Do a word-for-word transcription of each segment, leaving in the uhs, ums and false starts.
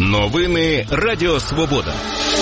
Новини Радіо Свобода.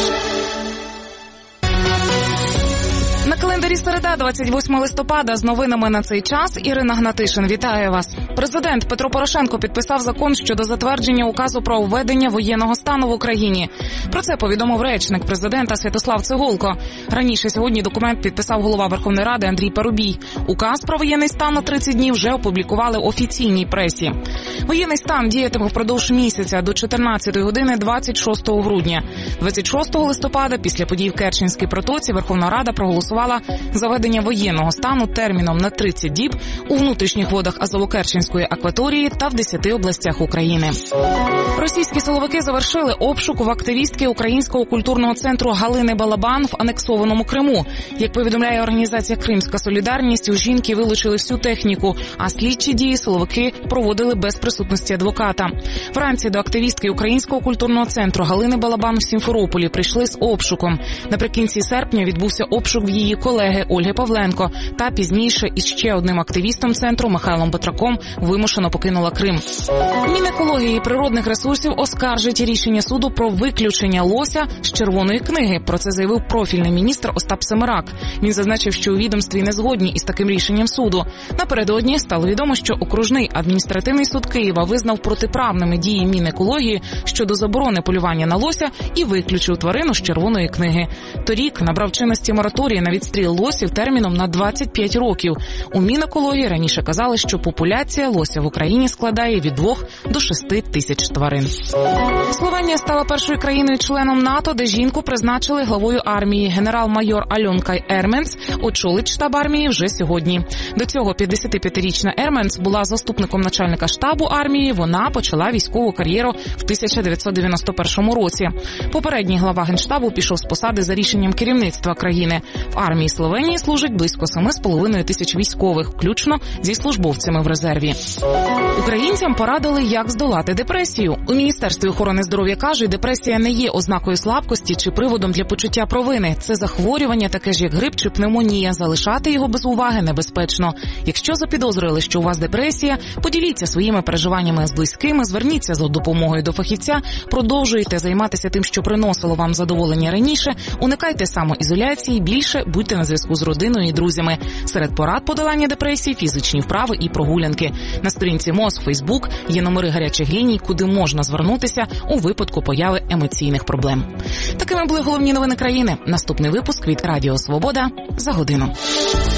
На календарі середа, двадцять восьмого листопада, з новинами на цей час Ірина Гнатишин. Вітаю вас. Президент Петро Порошенко підписав закон щодо затвердження указу про введення воєнного стану в Україні. Про це повідомив речник президента Святослав Цегулко. Раніше сьогодні документ підписав голова Верховної Ради Андрій Парубій. Указ про воєнний стан на тридцять днів вже опублікували в офіційній пресі. Воєнний стан діятиме впродовж місяця до чотирнадцятої години двадцять шостого грудня. двадцять шостого листопада, після подій в Керченській протоці, Верховна Рада проголосувала за введення воєнного стану терміном на тридцять діб у внутрішніх водах Азово-Керченської акваторії та в десяти областях України. Російські силовики завершили обшук в активістки Українського культурного центру Галини Балабан в анексованому Криму. Як повідомляє організація «Кримська солідарність», у жінки вилучили всю техніку, а слідчі дії силовики проводили без присутності адвоката. Вранці до активістки Українського культурного центру Галини Балабан в Сімферополі прийшли з обшуком. Наприкінці серпня відбувся обшук в її колеги Ольги Павленко, та пізніше із ще одним активістом центру Михайлом Батраком вимушено покинула Крим. Мінекології і природних ресурсів оскаржить рішення суду про виключення лося з червоної книги. Про це заявив профільний міністр Остап Семерак. Він зазначив, що у відомстві не згодні із таким рішенням суду. Напередодні стало відомо, що окружний адміністративний суд Києва визнав протиправними дії Мінекології щодо заборони полювання на лося і виключив тварину з червоної книги. Торік набрав чинності мораторій на відстріл лосів терміном на двадцять п'ять років. У Мінекології раніше казали, що популяція лося в Україні складає від двох до шести тисяч тварин. Словенія стала першою країною-членом НАТО, де жінку призначили главою армії. Генерал-майор Альонка Ерменс очолить штаб армії вже сьогодні. До цього п'ятдесятип'ятирічна Ерменс була заступником начальника штабу армії. Вона почала військову кар'єру в тисяча дев'ятсот дев'яносто першому році. Попередній глава Генштабу пішов з посади за рішенням керівництва країни. В армії Словенії служить близько семи з половиною тисяч військових, включно зі службовцями в резерві. Українцям порадили, як здолати депресію. У Міністерстві охорони здоров'я кажуть, депресія не є ознакою слабкості чи приводом для почуття провини. Це захворювання, таке ж як грип чи пневмонія. Залишати його без уваги небезпечно. Якщо запідозрили, що у вас депресія, поділіться своїми переживаннями з близькими, зверніться за допомогою до фахівця, продовжуйте займатися тим, що приносило вам задоволення раніше, уникайте самоізоляції, більше будьте на зв'язку з родиною і друзями. Серед порад подолання депресії – фізичні вправи і прогулянки. На сторінці МОЗ, Фейсбук є номери гарячих ліній, куди можна звернутися у випадку появи емоційних проблем. Такими були головні новини країни. Наступний випуск від Радіо Свобода за годину.